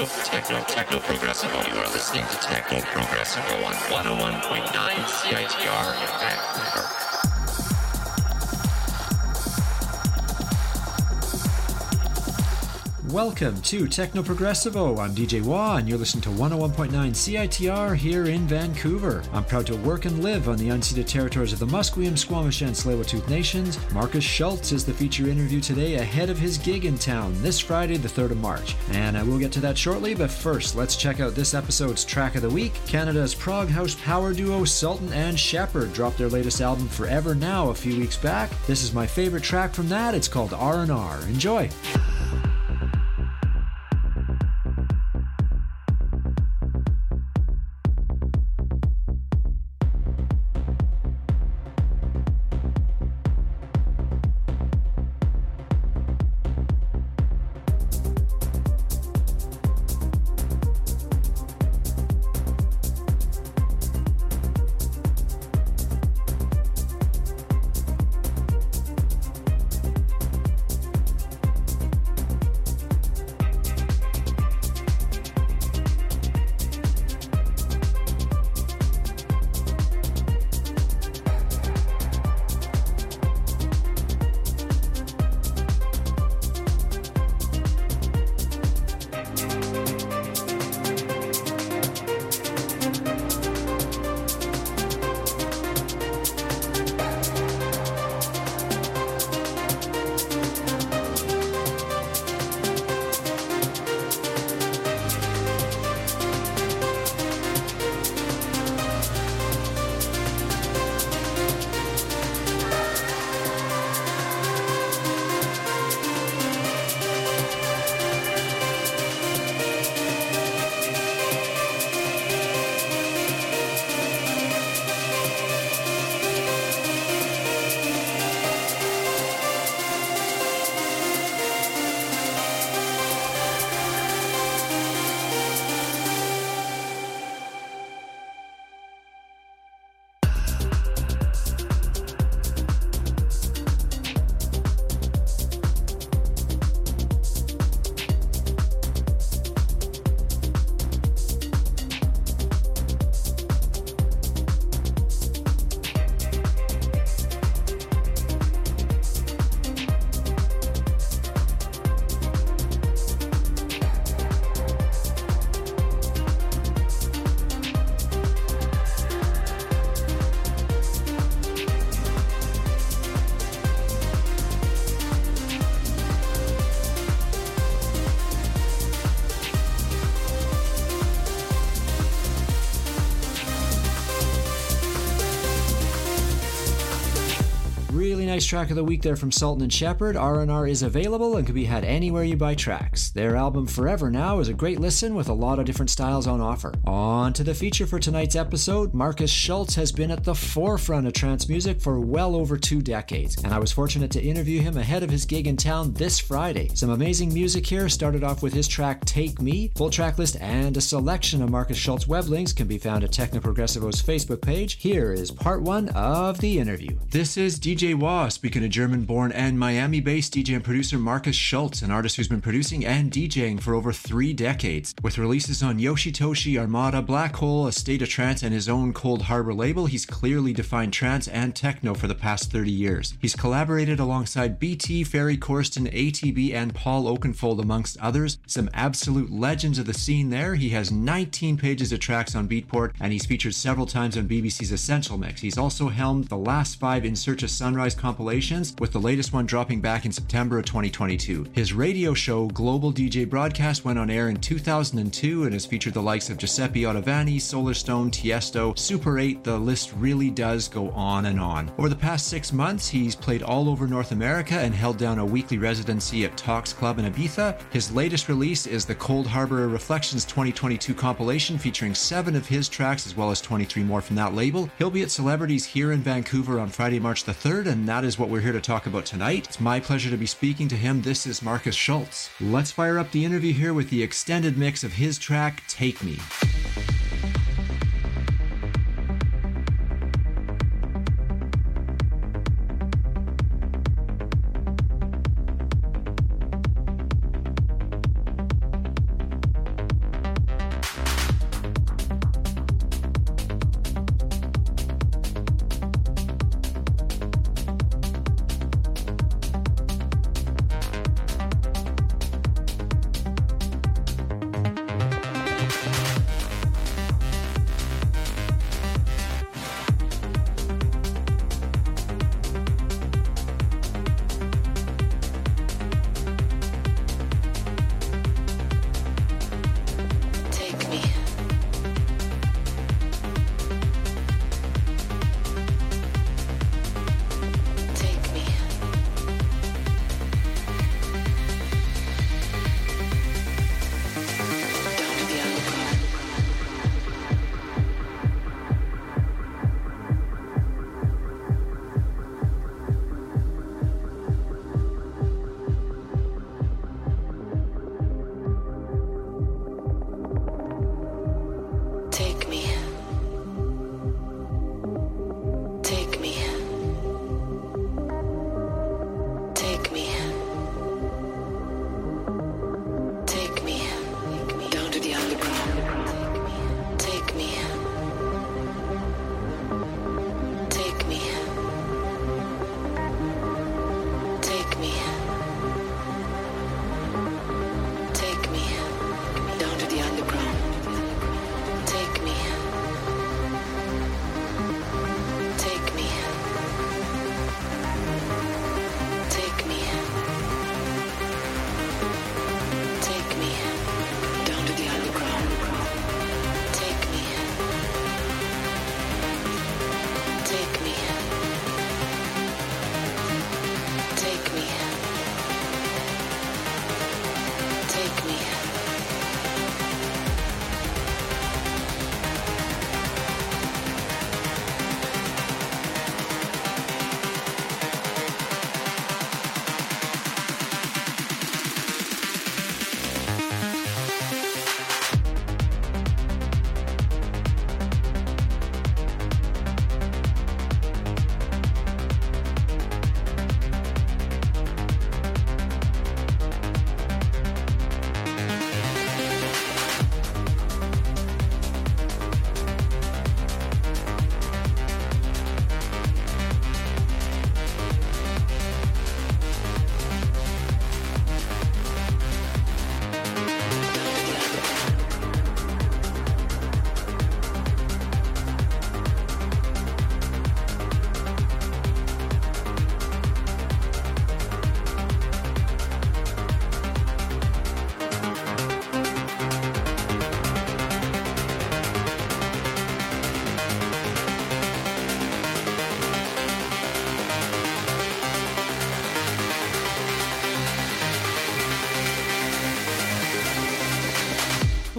Techno Progressivo. You are listening to Techno Progressivo on 101.9 CITR in Vancouver. Welcome to Techno Progressivo. I'm DJ Wah, and you're listening to 101.9 CITR here in Vancouver. I'm proud to work and live on the unceded territories of the Musqueam, Squamish, and Tsleil-Waututh Nations. Marcus Schultz is the feature interview today ahead of his gig in town this Friday, the 3rd of March. And I will get to that shortly, but first, let's check out this episode's track of the week. Canada's prog house power duo Sultan and Shepard dropped their latest album Forever Now a few weeks back. This is my favorite track from that. It's called R&R. Enjoy! Nice track of the week there from Sultan and Shepard. R&R is available and can be had anywhere you buy tracks. Their album Forever Now is a great listen with a lot of different styles on offer. On to the feature for tonight's episode. Marcus Schultz has been at the forefront of trance music for well over 2 decades, and I was fortunate to interview him ahead of his gig in town this Friday. Some amazing music here. Started off with his track Take Me. Full track list and a selection of Marcus Schultz web links can be found at Techno Progressivo's Facebook page. Here is part 1 of the interview. This is DJ Wah speaking to German-born and Miami-based DJ and producer Marcus Schultz, an artist who's been producing and DJing for over 3 decades. With releases on Yoshitoshi, Armada, Black Hole, A State of Trance, and his own Cold Harbor label, he's clearly defined trance and techno for the past 30 years. He's collaborated alongside BT, Ferry Corsten, ATB, and Paul Oakenfold, amongst others. Some absolute legends of the scene there. He has 19 pages of tracks on Beatport, and he's featured several times on BBC's Essential Mix. He's also helmed the last 5 In Search of Sunrise compilations, with the latest one dropping back in September of 2022. His radio show, Global DJ Broadcast, went on air in 2002 and has featured the likes of Giuseppe Ottaviani, Solarstone, Tiesto, Super 8. The list really does go on and on. Over the past 6 months, he's played all over North America and held down a weekly residency at Talks Club in Ibiza. His latest release is the Cold Harbor Reflections 2022 compilation, featuring 7 of his tracks as well as 23 more from that label. He'll be at Celebrities here in Vancouver on Friday, March the 3rd, and that is what we're here to talk about tonight. It's my pleasure to be speaking to him. This is Marcus Schultz. Let's fire up the interview here with the extended mix of his track, Take Me.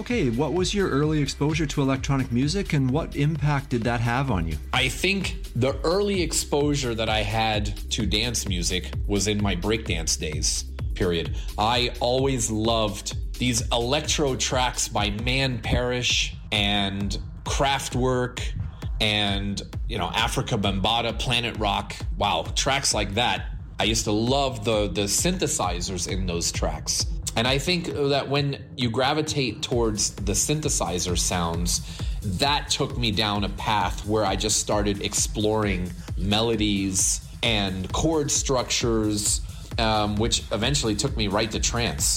Okay, what was your early exposure to electronic music and what impact did that have on you? I think the early exposure that I had to dance music was in my breakdance days, period. I always loved these electro tracks by Man Parrish and Kraftwerk and, Africa Bambaataa, Planet Rock. Wow, tracks like that. I used to love the synthesizers in those tracks. And I think that when you gravitate towards the synthesizer sounds, that took me down a path where I just started exploring melodies and chord structures, which eventually took me right to trance.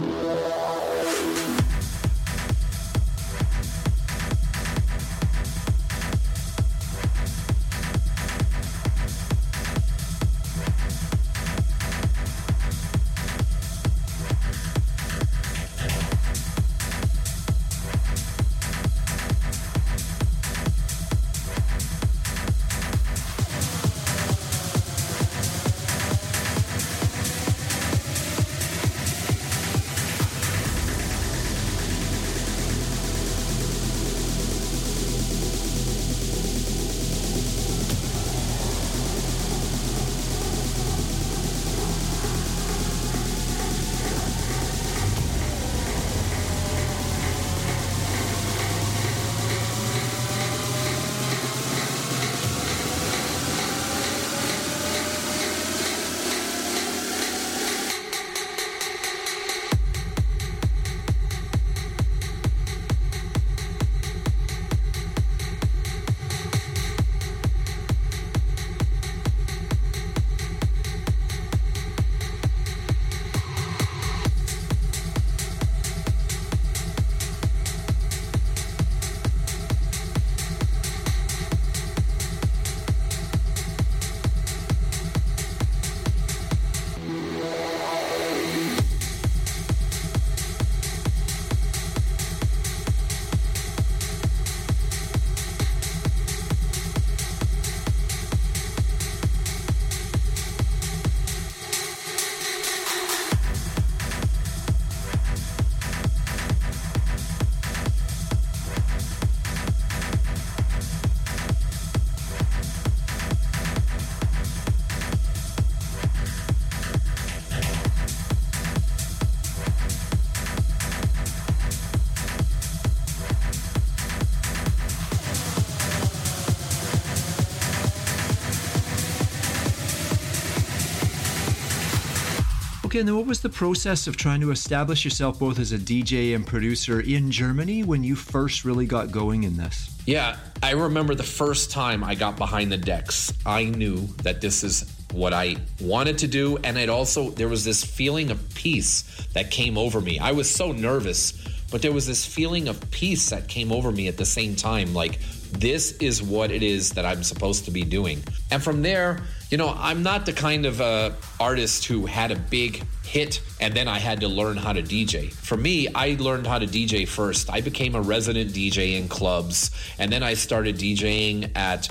Okay, and then what was the process of trying to establish yourself both as a DJ and producer in Germany when you first really got going in this? Yeah, I remember the first time I got behind the decks, I knew that this is what I wanted to do. And there was this feeling of peace that came over me. I was so nervous, but there was this feeling of peace that came over me at the same time. Like, this is what it is that I'm supposed to be doing. And from there, I'm not the kind of artist who had a big hit and then I had to learn how to DJ. For me, I learned how to DJ first. I became a resident DJ in clubs, and then I started DJing at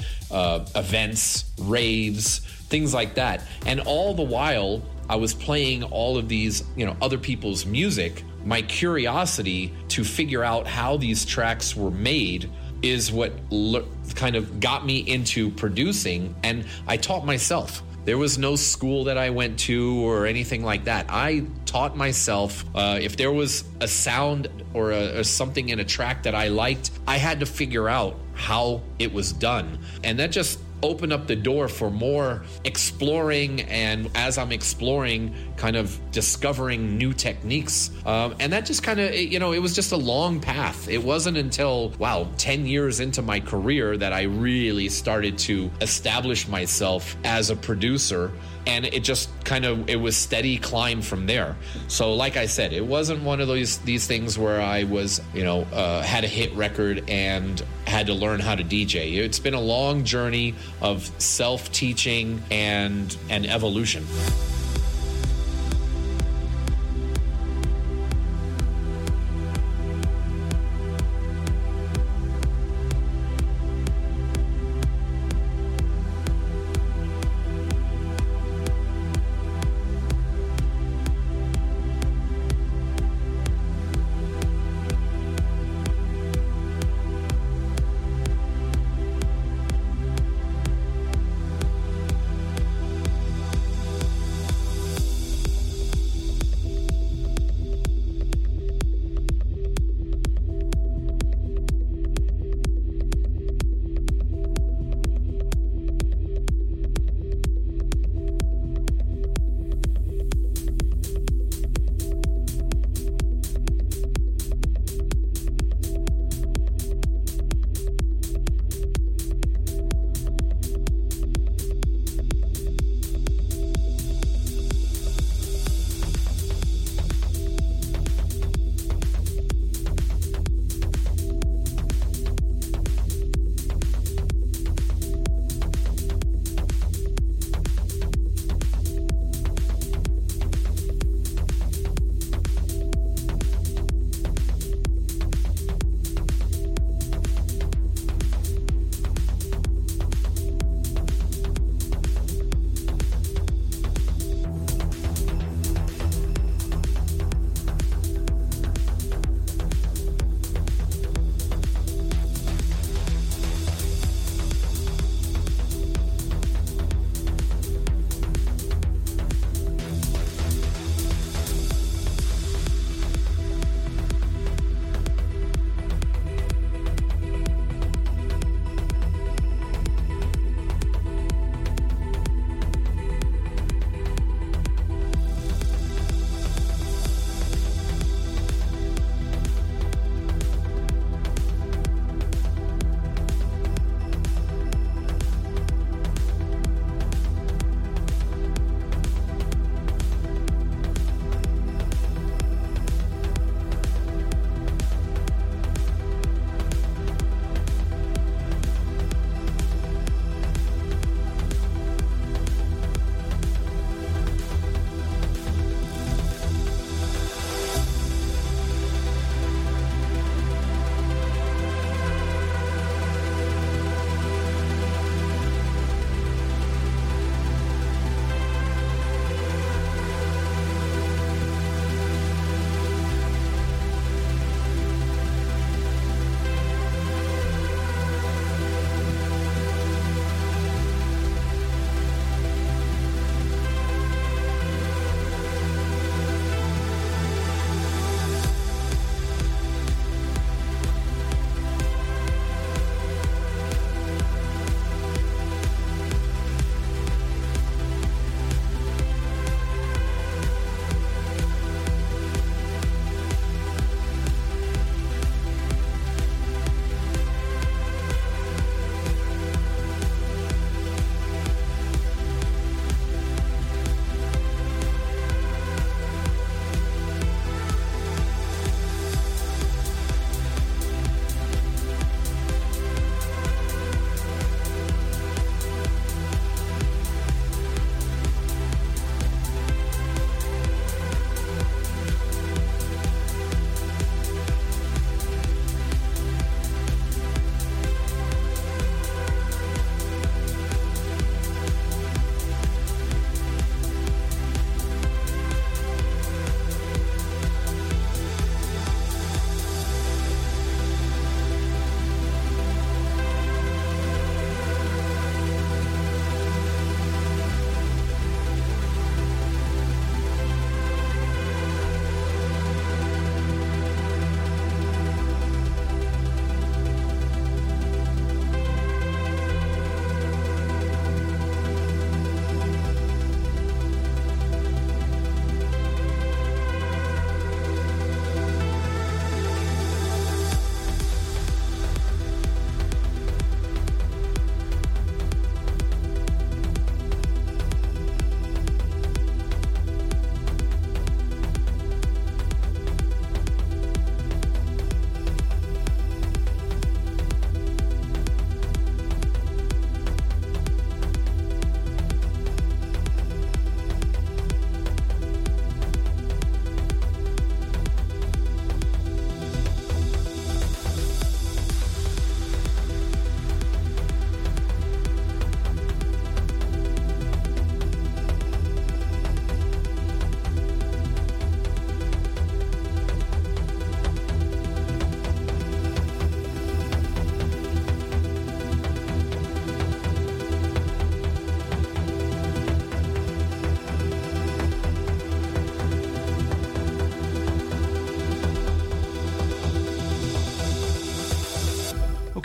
events, raves, things like that. And all the while, I was playing all of these, other people's music. My curiosity to figure out how these tracks were made is what kind of got me into producing, and I taught myself. There was no school that I went to or anything like that. I taught myself. If there was a sound or something in a track that I liked, I had to figure out how it was done. And that just opened up the door for more exploring, and as I'm exploring, kind of discovering new techniques. And that just kind of, it was just a long path. It wasn't until, 10 years into my career that I really started to establish myself as a producer. And it just it was steady climb from there. So like I said, it wasn't one of these things where I was, had a hit record and had to learn how to DJ. It's been a long journey of self-teaching and evolution.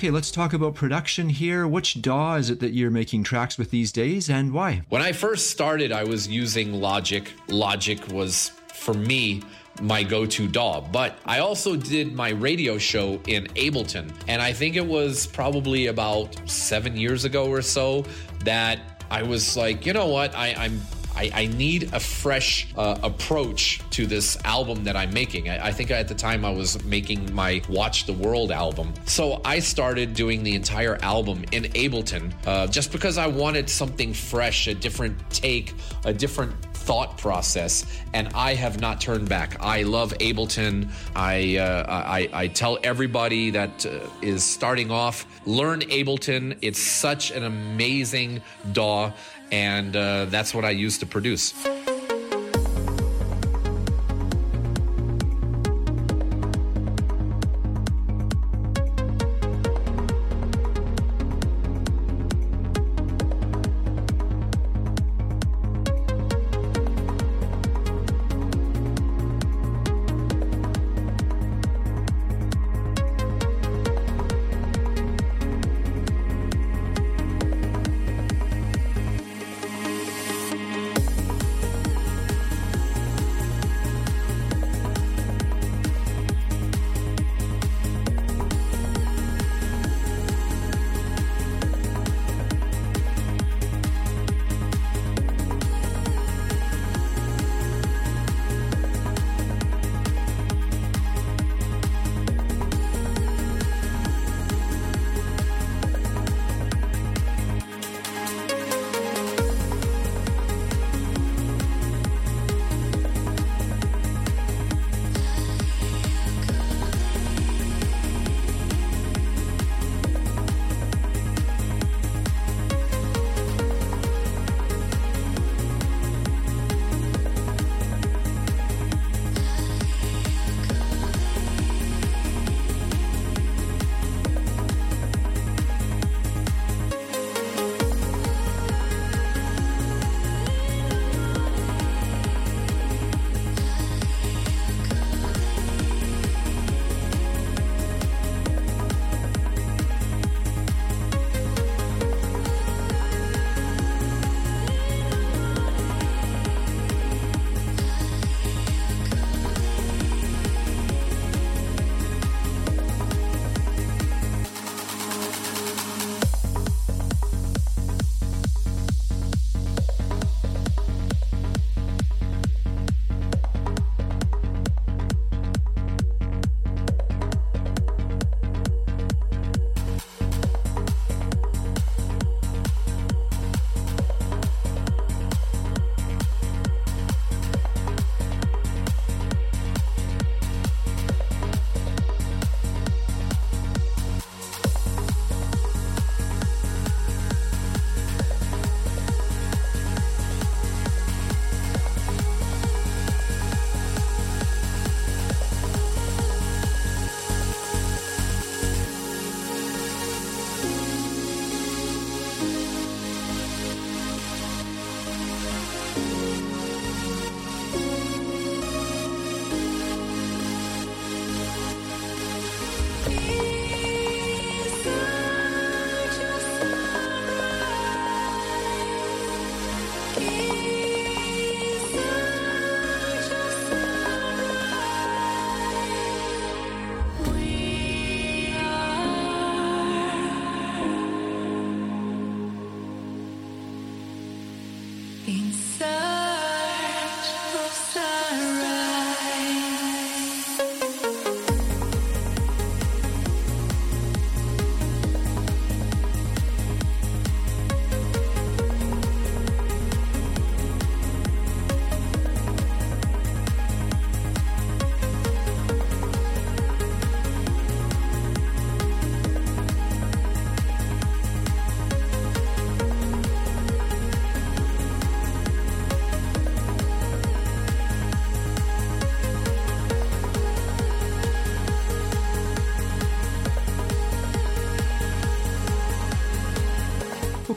Okay, let's talk about production here. Which DAW is it that you're making tracks with these days, and why? When I first started, I was using Logic. Logic was, for me, my go-to DAW. But I also did my radio show in Ableton. And I think it was probably about 7 years ago or so that I was like, you know what, I need a fresh approach to this album that I'm making. I think at the time I was making my Watch the World album. So I started doing the entire album in Ableton just because I wanted something fresh, a different take, a different thought process, and I have not turned back. I love Ableton. I tell everybody that is starting off, learn Ableton. It's such an amazing DAW, and that's what I use to produce.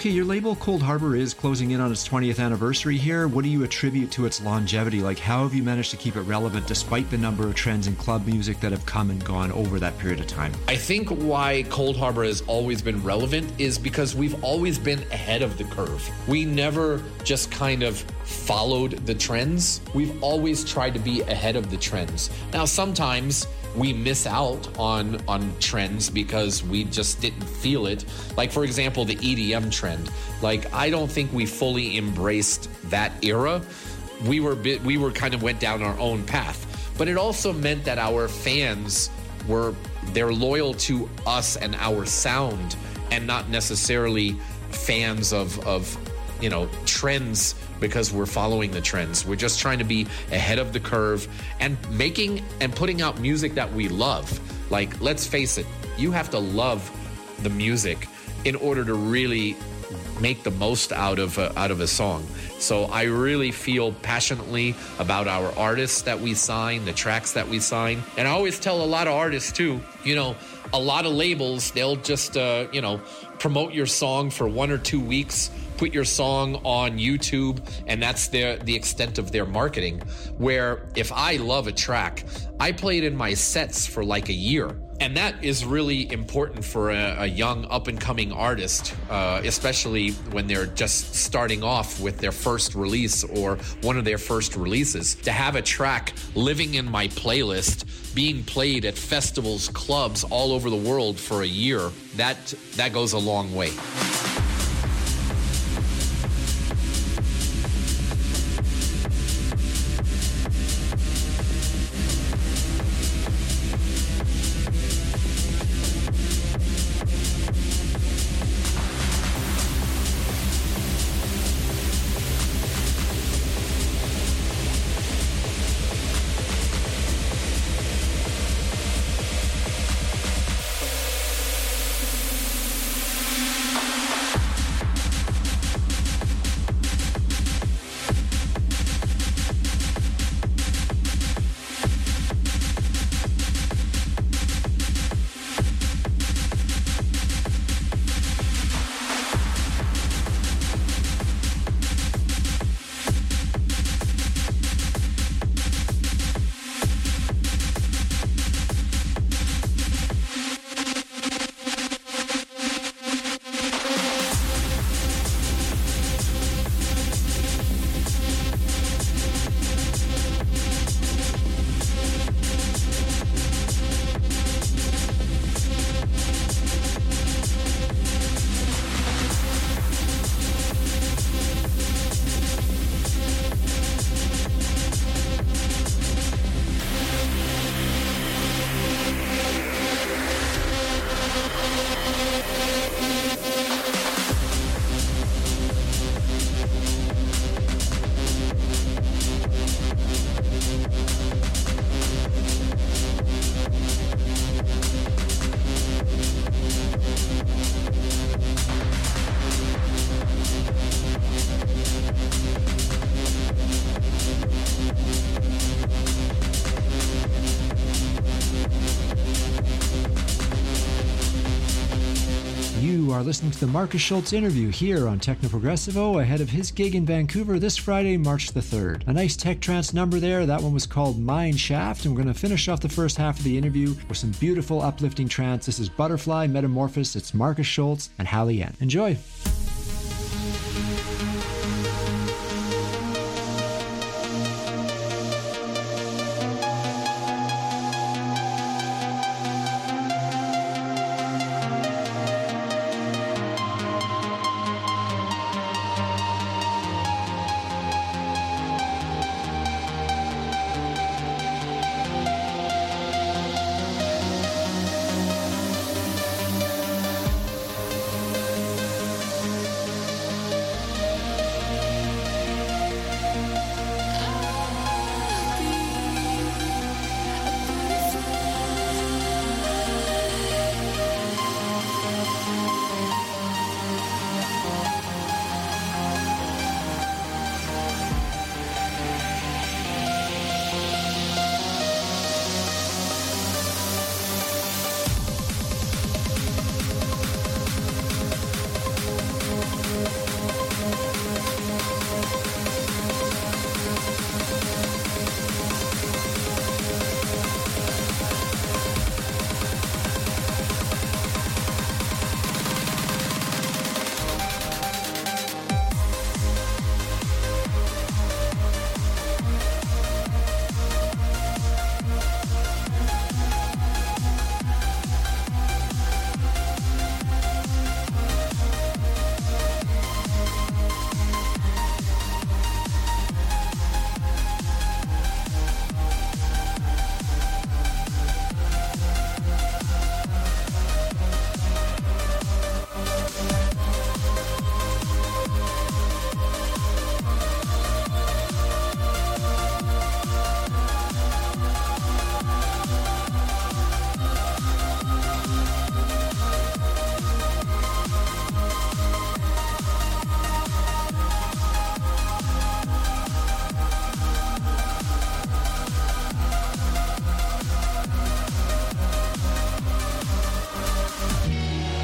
Okay, your label Cold Harbor is closing in on its 20th anniversary here. What do you attribute to its longevity? Like, how have you managed to keep it relevant despite the number of trends in club music that have come and gone over that period of time? I think why Cold Harbor has always been relevant is because we've always been ahead of the curve. We never just kind of followed the trends. We've always tried to be ahead of the trends. Now, sometimes we miss out on trends because we just didn't feel it. Like, for example, the EDM trend. Like, I don't think we fully embraced that era. We were kind of went down our own path. But it also meant that our fans they're loyal to us and our sound, and not necessarily fans of trends because we're following the trends. We're just trying to be ahead of the curve and making and putting out music that we love. Like, let's face it, you have to love the music in order to really make the most out of a song. So I really feel passionately about our artists that we sign, the tracks that we sign. And I always tell a lot of artists too, a lot of labels, they'll just, promote your song for 1 or 2 weeks, put your song on YouTube, and that's the extent of their marketing. Where if I love a track, I play it in my sets for like a year. And that is really important for a young up-and-coming artist, especially when they're just starting off with their first release or one of their first releases. To have a track living in my playlist, being played at festivals, clubs all over the world for a year, that goes a long way. Are listening to the Markus Schulz interview here on Techno Progressivo ahead of his gig in Vancouver this Friday, March the 3rd. A nice tech trance number there. That one was called Mine Shaft, and we're going to finish off the first half of the interview with some beautiful uplifting trance. This is Butterfly Metamorphosis. It's Markus Schulz and Hallie Yen. Enjoy.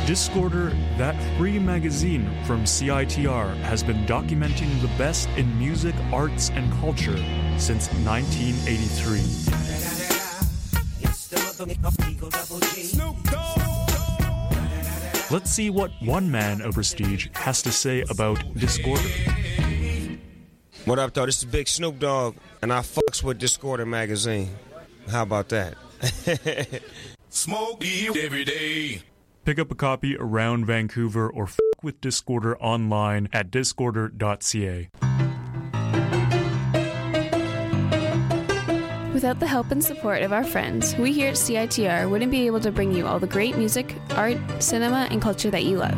Discorder, that free magazine from CITR, has been documenting the best in music, arts, and culture since 1983. Let's see what one man of prestige has to say about Discorder. What up, though? This is Big Snoop Dogg, and I fucks with Discorder magazine. How about that? Smoke weed every day. Pick up a copy around Vancouver or fuck with Discorder online at discorder.ca. Without the help and support of our friends, we here at CITR wouldn't be able to bring you all the great music, art, cinema, and culture that you love.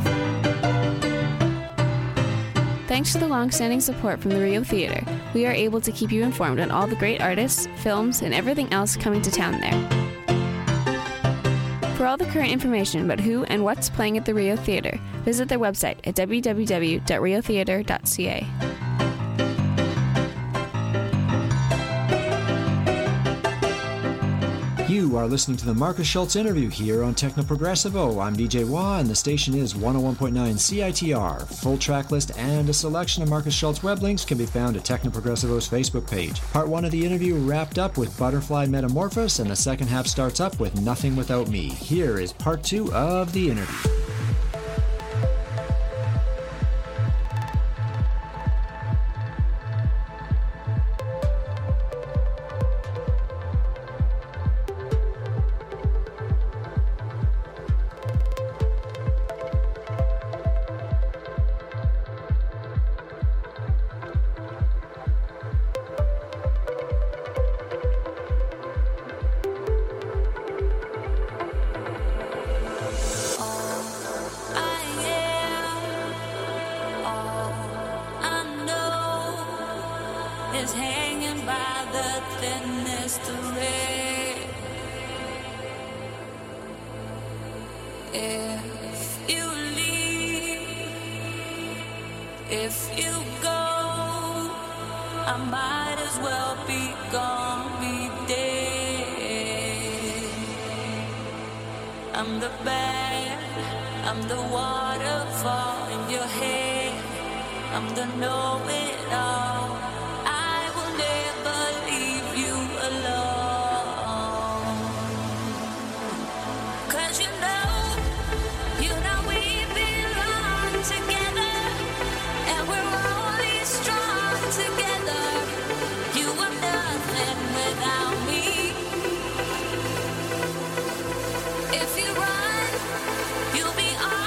Thanks to the long-standing support from the Rio Theatre, we are able to keep you informed on all the great artists, films, and everything else coming to town there. For all the current information about who and what's playing at the Rio Theatre, visit their website at www.riotheatre.ca. You are listening to the Marcus Schultz interview here on Techno Progressivo. I'm DJ Wah, and the station is 101.9 CITR. Full track list and a selection of Marcus Schultz web links can be found at Techno Progressivo's Facebook page. Part 1 of the interview wrapped up with Butterfly Metamorphosis, and the second half starts up with Nothing Without Me. Here is part 2 of the interview.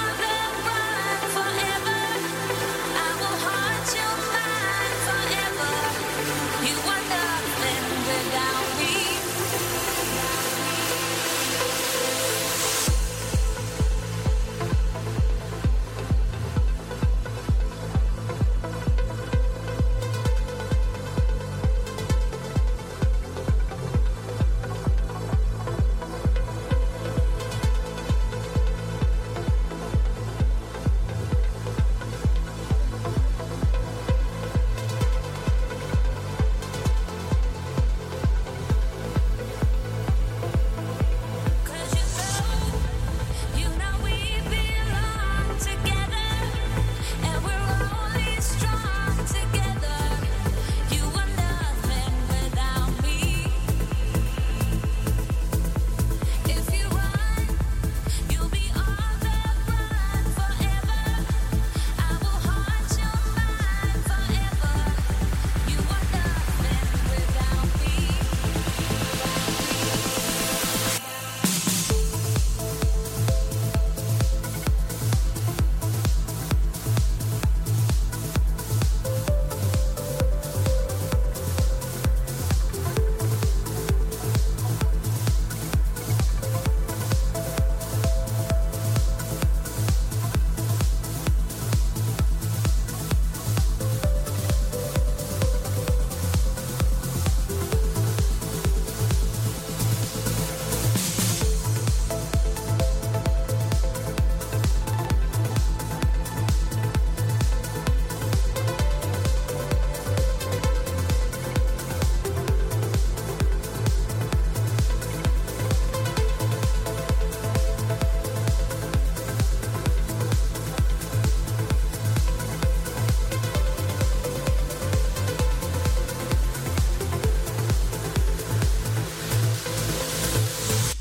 Forever, I will haunt your mind forever.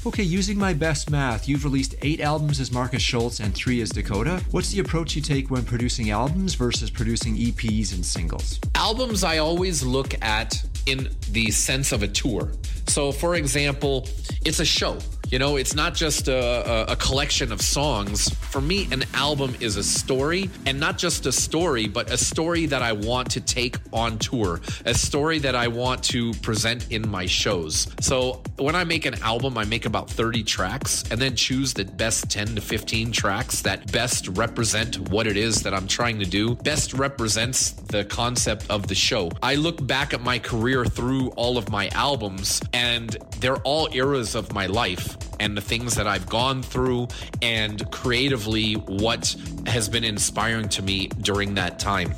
Okay, using my best math, you've released 8 albums as Marcus Schultz and 3 as Dakota. What's the approach you take when producing albums versus producing EPs and singles? Albums I always look at in the sense of a tour. So, for example, it's a show. You know, it's not just a collection of songs. For me, an album is a story, and not just a story, but a story that I want to take on tour, a story that I want to present in my shows. So when I make an album, I make about 30 tracks and then choose the best 10 to 15 tracks that best represent what it is that I'm trying to do, best represents the concept of the show. I look back at my career through all of my albums, and they're all eras of my life and the things that I've gone through, and creatively what has been inspiring to me during that time.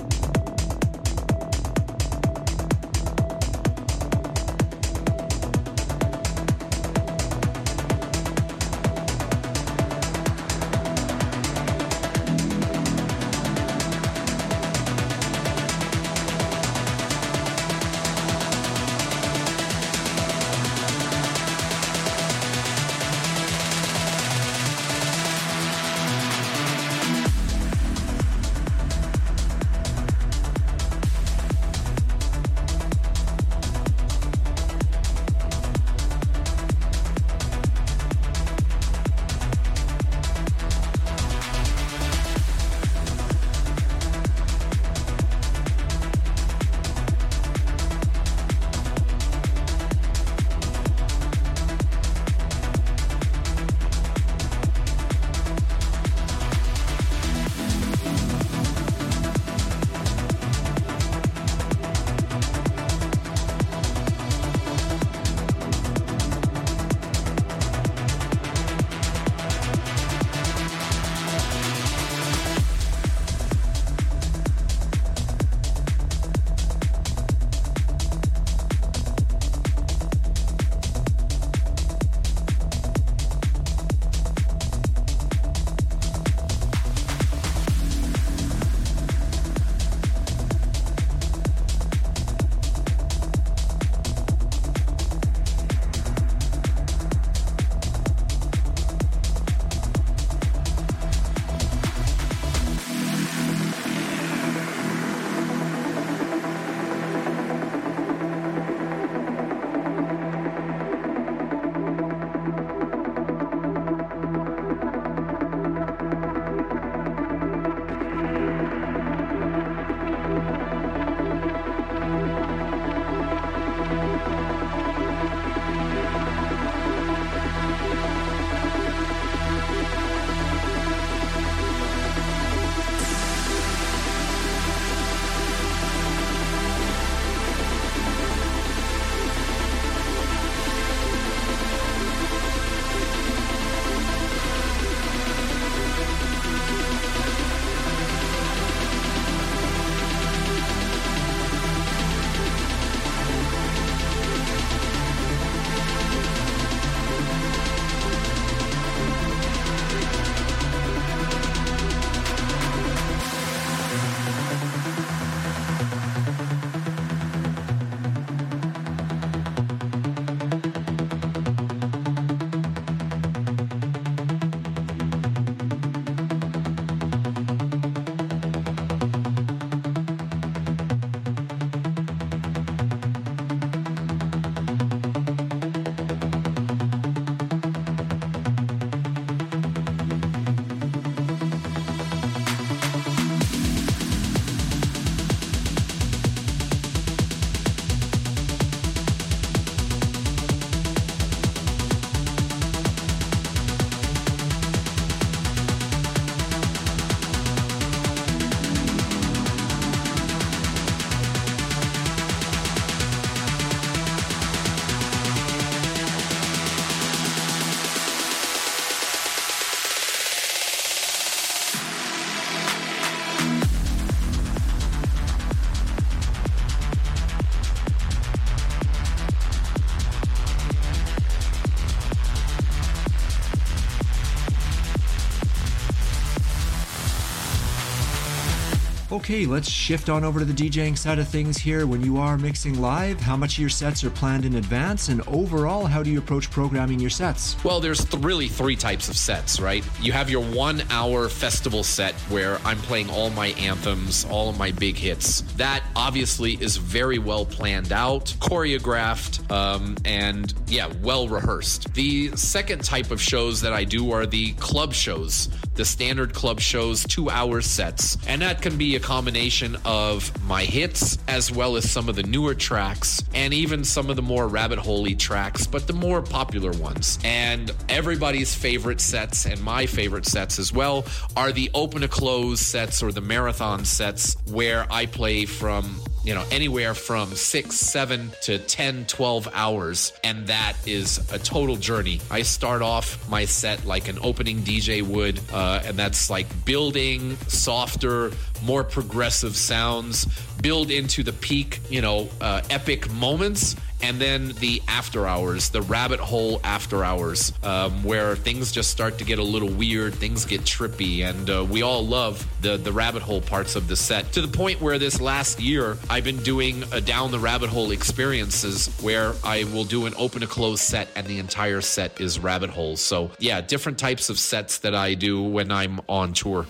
Okay, let's shift on over to the DJing side of things here. When you are mixing live, how much of your sets are planned in advance, and overall, how do you approach programming your sets? Well, there's really three types of sets, right? You have your 1 hour festival set where I'm playing all my anthems, all of my big hits. That obviously is very well planned out, choreographed, and well rehearsed. The second type of shows that I do are the club shows, the standard club shows, 2 hour sets. And that can be a combination of my hits as well as some of the newer tracks and even some of the more rabbit hole-y tracks, but the more popular ones. And everybody's favorite sets, and my favorite sets as well, are the open to close sets or the marathon sets where I play from anywhere from 6, 7 to 10, 12 hours. And that is a total journey. I start off my set like an opening DJ would, and that's like building softer, more progressive sounds, build into the peak, epic moments. And then the after hours, the rabbit hole after hours, where things just start to get a little weird, things get trippy, and we all love the rabbit hole parts of the set. To the point where this last year, I've been doing down the rabbit hole experiences where I will do an open to close set and the entire set is rabbit holes. So yeah, different types of sets that I do when I'm on tour.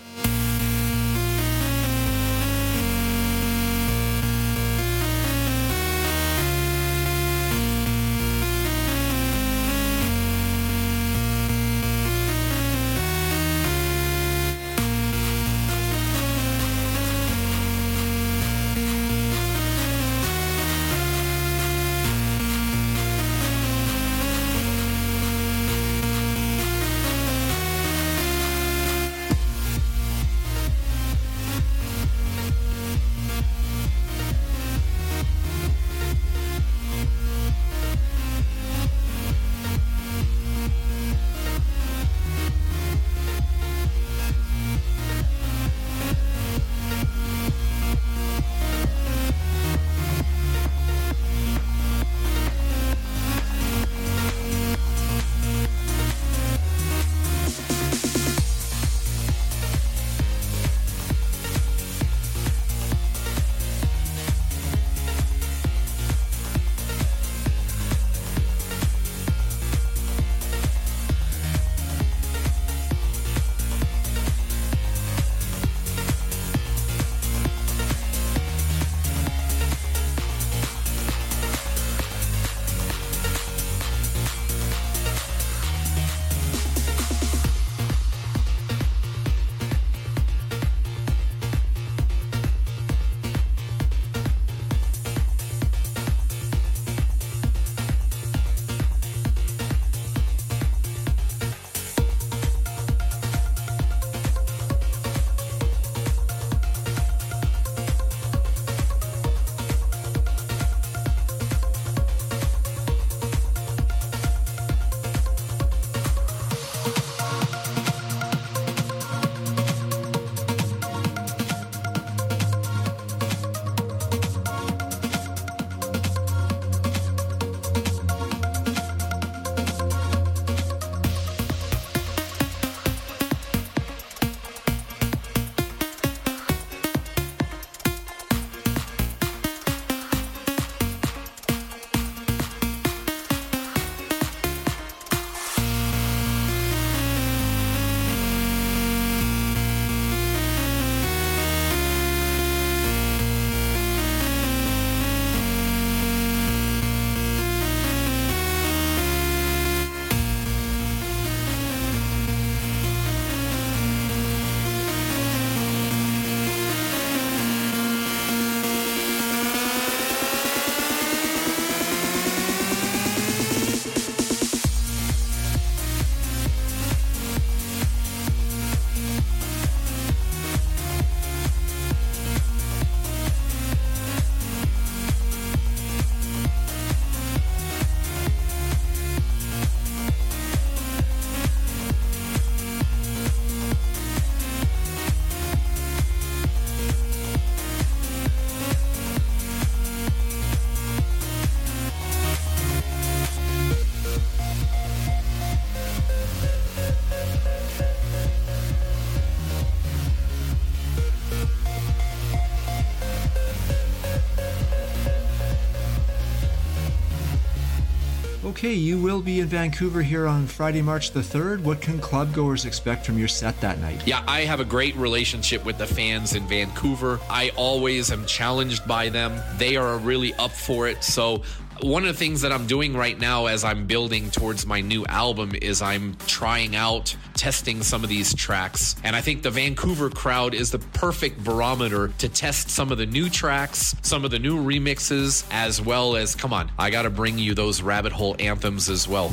Okay, you will be in Vancouver here on Friday, March the 3rd. What can clubgoers expect from your set that night? Yeah, I have a great relationship with the fans in Vancouver. I always am challenged by them. They are really up for it. So one of the things that I'm doing right now as I'm building towards my new album is I'm trying out, testing some of these tracks. And I think the Vancouver crowd is the perfect barometer to test some of the new tracks, some of the new remixes, as well as, come on, I got to bring you those rabbit hole anthems as well.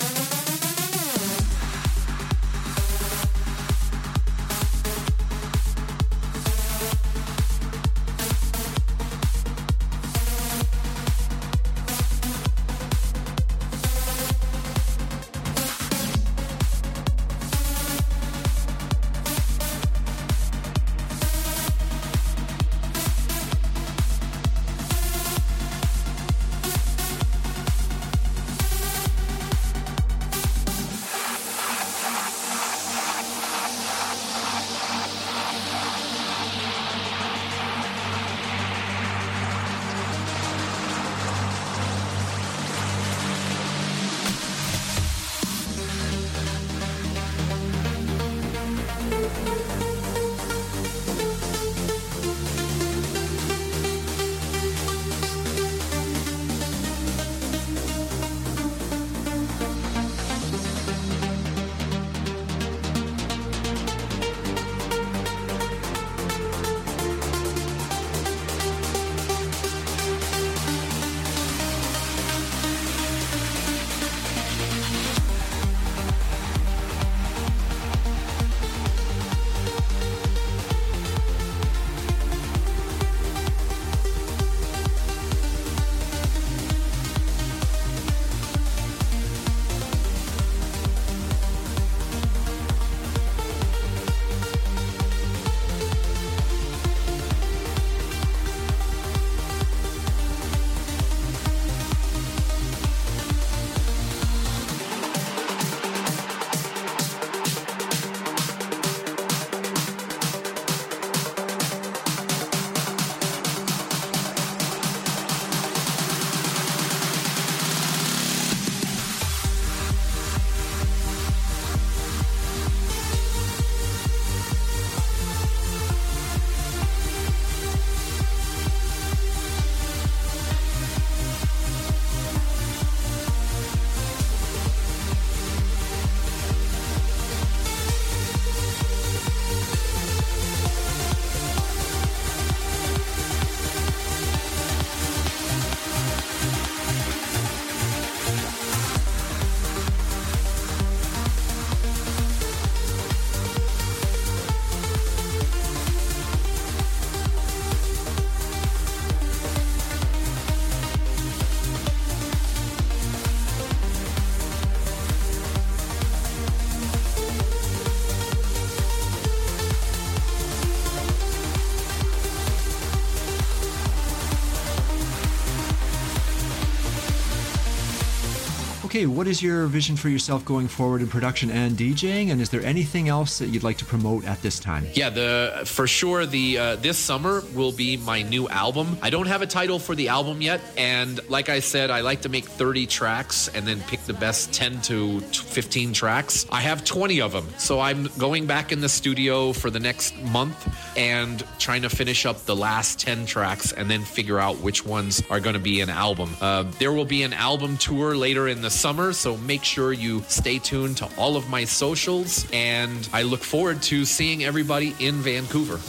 Okay, what is your vision for yourself going forward in production and DJing? And is there anything else that you'd like to promote at this time? Yeah, for sure, this summer will be my new album. I don't have a title for the album yet. And like I said, I like to make 30 tracks and then pick the best 10 to 15 tracks. I have 20 of them. So I'm going back in the studio for the next month and trying to finish up the last 10 tracks and then figure out which ones are going to be an album. There will be an album tour later in the summer, so make sure you stay tuned to all of my socials, and I look forward to seeing everybody in Vancouver.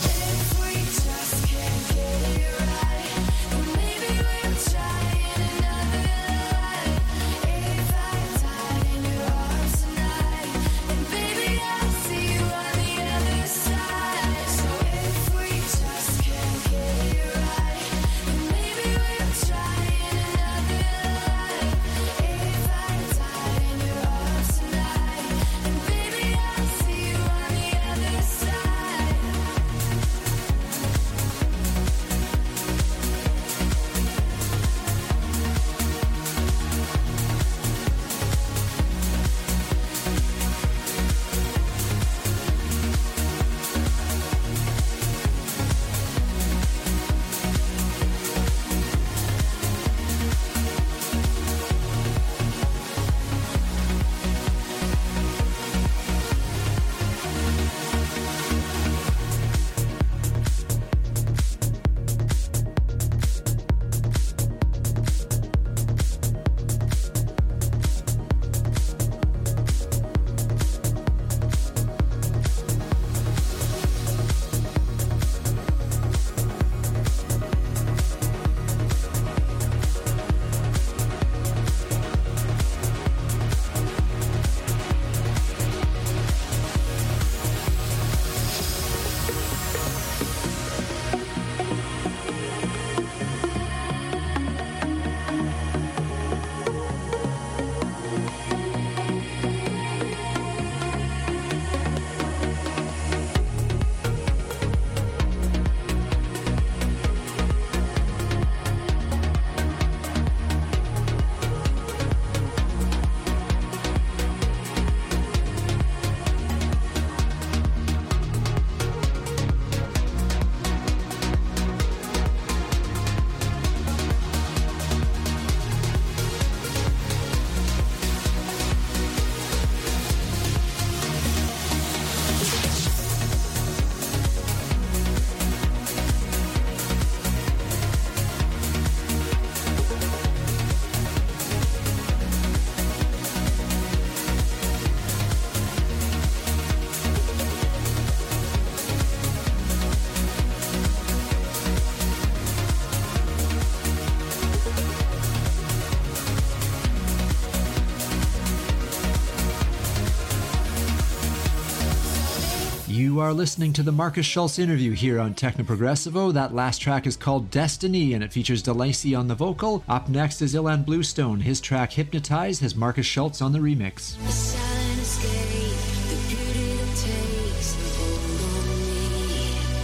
You are listening to the Marcus Schultz interview here on Techno Progressivo. That last track is called Destiny, and it features DeLacy on the vocal. Up next is Ilan Bluestone. His track Hypnotize has Marcus Schultz on the remix. The silent escape, the beauty that takes a hold on me.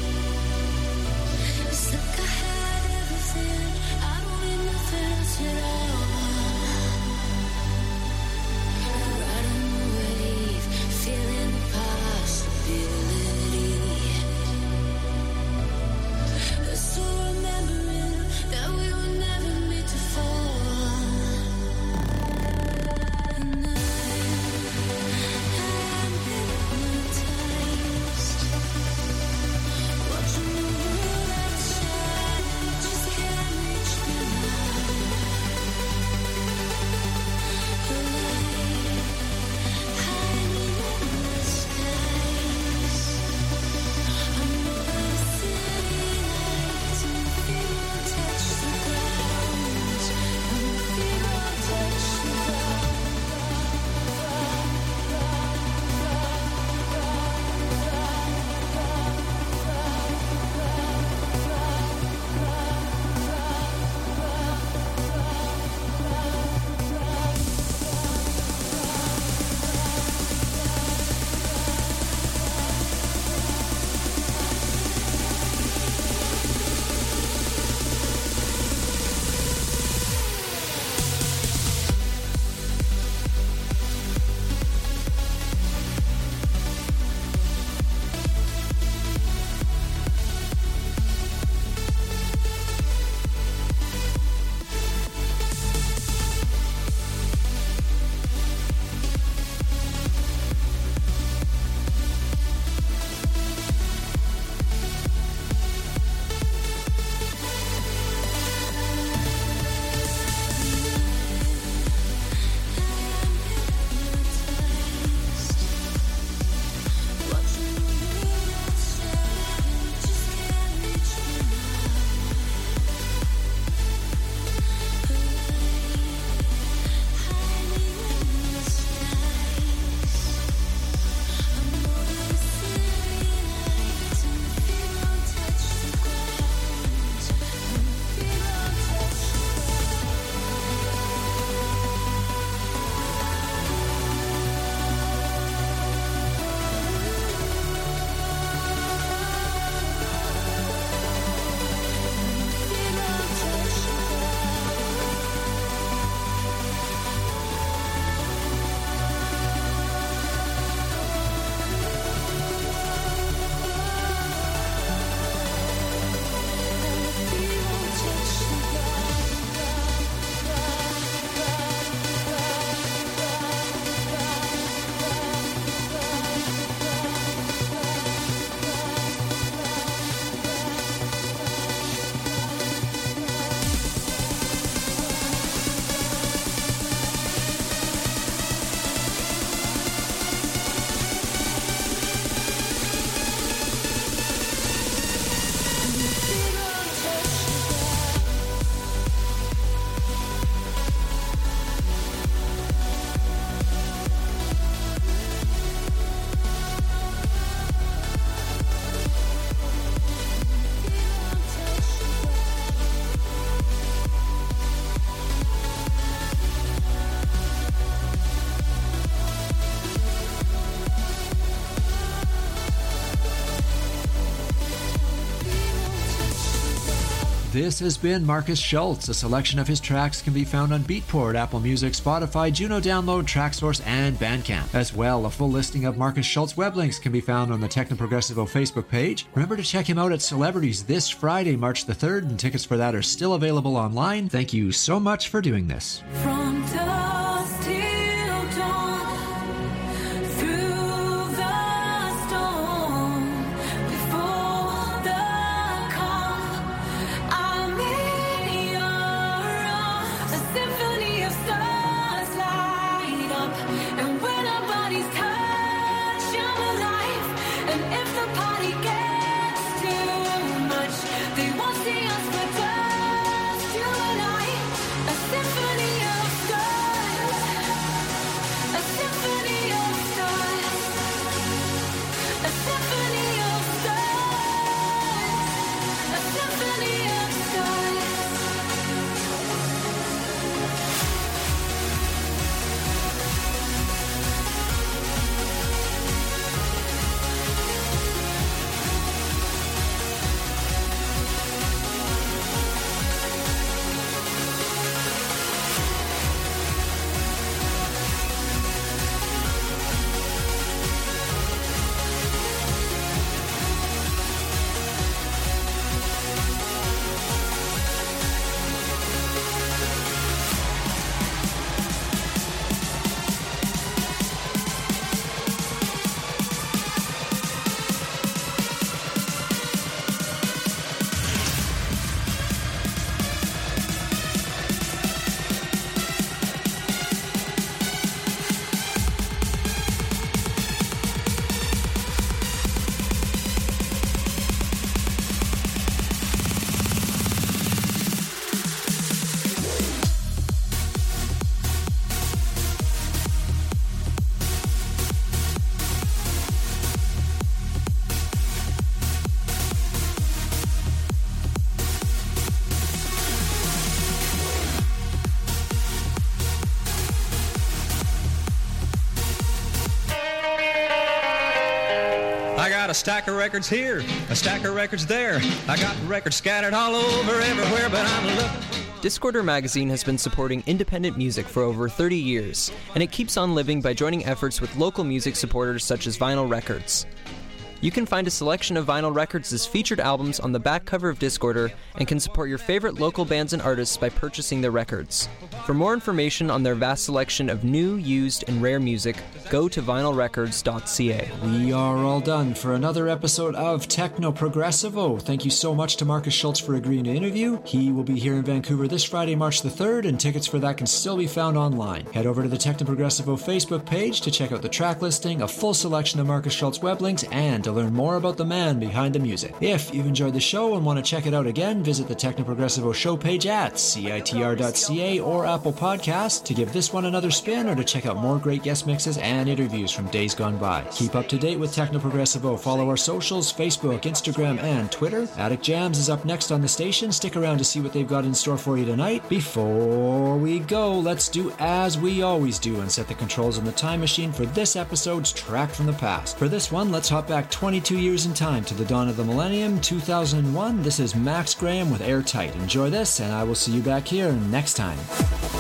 It's like I had everything, I don't need nothing else at all. Riding the wave, feeling the possibility. So remembering that we were never meant to fall. And I'm hypnotized, watching the world outside, just can't reach me now. The light hiding in the skies. I'm above city lights, and my feet won't touch the ground. And my feet won't touch the ground. This has been Marcus Schultz. A selection of his tracks can be found on Beatport, Apple Music, Spotify, Juno Download, Tracksource, and Bandcamp. As well, a full listing of Marcus Schultz web links can be found on the Techno Progressivo Facebook page. Remember to check him out at Celebrities this Friday, March the 3rd, and tickets for that are still available online. Thank you so much for doing this. From dusk till dawn, through the storm, before the calm, I'm in your arms. A symphony of stars light up, and when our bodies touch, I'm alive. And if the party gets too much, they won't see us for dust. You and I, a symphony of a stack of records here, a stack of records there. I got records scattered all over everywhere, but I'm looking. Discorder Magazine has been supporting independent music for over 30 years, and it keeps on living by joining efforts with local music supporters such as Vinyl Records. You can find a selection of Vinyl Records' featured albums on the back cover of Discorder and can support your favorite local bands and artists by purchasing their records. For more information on their vast selection of new, used, and rare music, go to vinylrecords.ca. We are all done for another episode of Techno Progressivo. Thank you so much to Marcus Schultz for agreeing to interview. He will be here in Vancouver this Friday, March the 3rd, and tickets for that can still be found online. Head over to the Techno Progressivo Facebook page to check out the track listing, a full selection of Marcus Schultz web links, and to learn more about the man behind the music. If you've enjoyed the show and want to check it out again, visit the Techno Progressivo show page at CITR.ca or Apple Podcasts to give this one another spin or to check out more great guest mixes and interviews from days gone by. Keep up to date with Techno Progressivo. Follow our socials, Facebook, Instagram, and Twitter. Attic Jams is up next on the station. Stick around to see what they've got in store for you tonight. Before we go, let's do as we always do and set the controls on the time machine for this episode's Track from the Past. For this one, let's hop back 22 years in time to the dawn of the millennium, 2001. This is Max Graham with Airtight. Enjoy this, and I will see you back here next time.